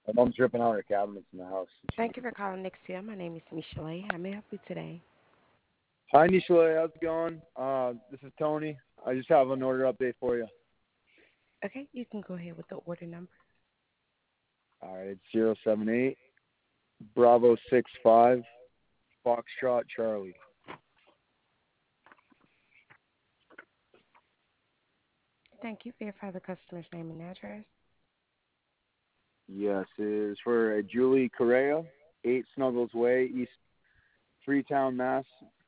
My mom's ripping out her cabinets in the house. Thank you for calling Nexia. My name is Michelle. How may I help you today? Hi, Nisha. How's it going? This is Tony. I just have an order update for you. Okay, you can go ahead with the order number. All right, it's 078 Bravo 65 Foxtrot Charlie. Thank you. Verify the customer's name and address. Yes, it is for Julie Correa, 8 Snuggles Way, East Freetown, Mass.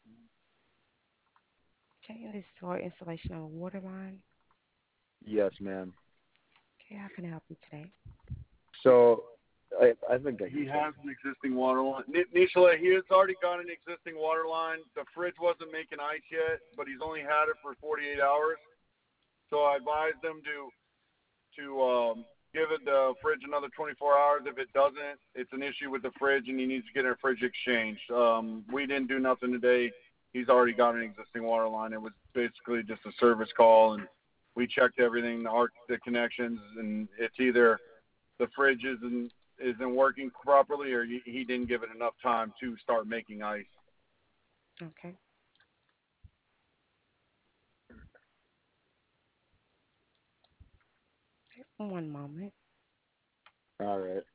Okay, and this is for installation of a water line. Yes, ma'am. Okay, how can I help you today? So, I think I He can check. has an existing water line. Nishala, he has already got an existing water line. The fridge wasn't making ice yet, but he's only had it for 48 hours. So I advised him to give it the fridge another 24 hours. If it doesn't, it's an issue with the fridge, and he needs to get a fridge exchanged. We didn't do nothing today. He's already got an existing water line. It was basically just a service call, and we checked everything, the connections, and it's either the fridge isn't working properly, or he didn't give it enough time to start making ice. Okay. One moment. All right.